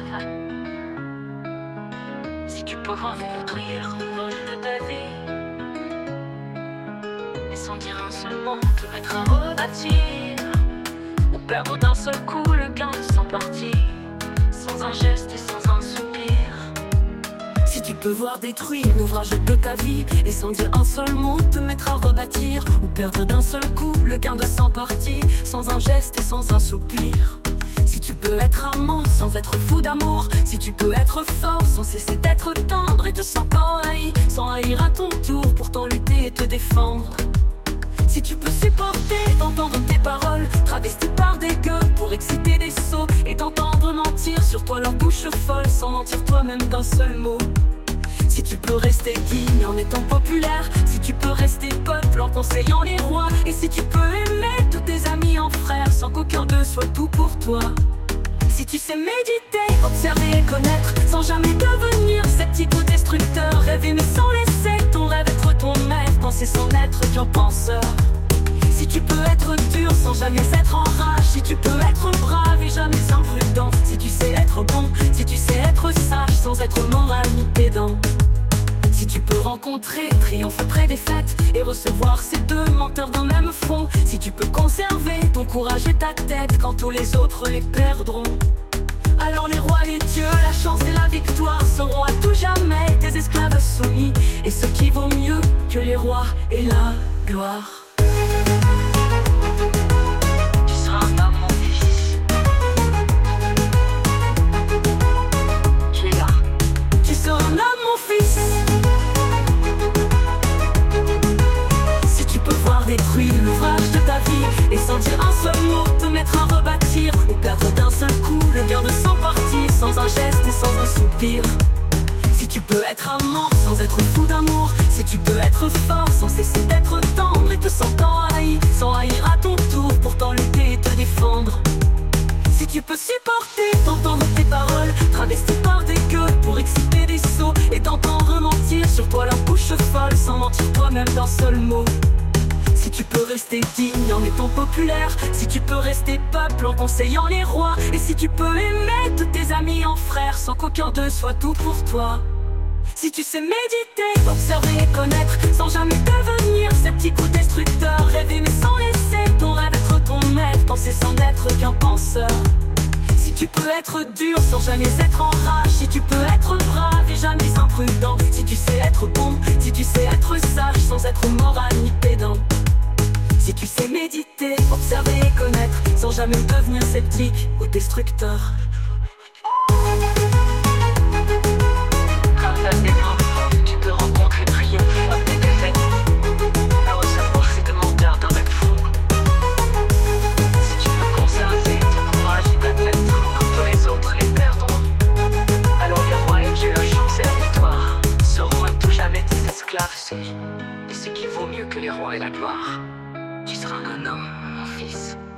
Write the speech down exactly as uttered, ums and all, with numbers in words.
Si tu peux voir détruire le vol de ta vie, et sans dire un seul mot, te mettre à rebâtir, ou perdre d'un seul coup le gain de son parti, sans un geste et sans un soupir. Si tu peux voir détruire l'ouvrage de ta vie, et sans dire un seul mot, te mettre à rebâtir, ou perdre d'un seul coup le gain de cent parties, sans un geste et sans un soupir. Si tu peux être amant sans être fou d'amour, si tu peux être fort sans cesser d'être tendre, et te sentir haï sans haïr à ton tour, pourtant lutter et te défendre. Si tu peux supporter d'entendre tes paroles travesties par des gueux pour exciter des sots, et d'entendre mentir sur toi leur bouche folle sans mentir toi-même d'un seul mot. Si tu peux rester digne en étant populaire, si tu peux rester peuple en conseillant les rois, et si tu peux aimer tous tes amis en frères sans qu'aucun d'eux soit tout pour toi. Si tu sais méditer, observer et connaître sans jamais devenir sceptique ou destructeur, rêver mais sans laisser ton rêve être ton maître, penser sans être qu'un penseur. Si tu peux être dur sans jamais être en rage, si tu peux être brave et jamais imprudent, si tu sais être bon, si tu sais être sage sans être moral ni pédant. Si tu peux rencontrer triomphe après défaite et recevoir ces deux menteurs d'un même front, si tu peux conserver ton courage et ta tête quand tous les autres les perdront, alors les rois, les dieux, la chance et la victoire seront à tout jamais des esclaves soumis, et ce qui vaut mieux que les rois et la gloire. Tu seras un homme, mon fils. Tu es là. Tu seras un homme, mon fils. Si tu peux voir détruire l'ouvrage de ta vie, et sans dire un seul mot, te mettre à rebâtir, ou perdre d'un seul coup le gain de cent parties, sans un geste et sans un soupir. Si tu peux être amant sans être fou d'amour, si tu peux être fort sans cesser d'être tendre, et te sentant haï sans haïr à ton tour, pourtant lutter et te défendre. Si tu peux supporter d'entendre tes paroles travesties par des gueux pour exciter des sots, et d'entendre mentir sur toi leur bouche folle sans mentir toi-même d'un seul mot. Si tu peux rester digne en étant populaire, si tu peux rester peuple en conseillant les rois, et si tu peux aimer tous tes amis en frères sans qu'aucun d'eux soit tout pour toi. Si tu sais méditer, observer et connaître sans jamais devenir sceptique ou destructeur, rêver mais sans laisser ton rêve être ton maître, penser sans être qu'un penseur. Si tu peux être dur sans jamais être en rage, si tu peux être brave et jamais imprudent, si tu sais être bon, si tu sais être sage sans être moral ni pédant. Si tu sais méditer, observer et connaître sans jamais devenir sceptique ou destructeur. Tu peux rencontrer triomphe après défaite, à recevoir ces demandeurs d'un même fond. Si tu peux conserver ton courage et ta tête quand tous les autres les perdront, alors les rois et Dieu, la chance et la victoire seront à tout jamais tes esclaves soumis, et ce qui vaut mieux que les rois et la gloire. Tu seras un homme, mon fils.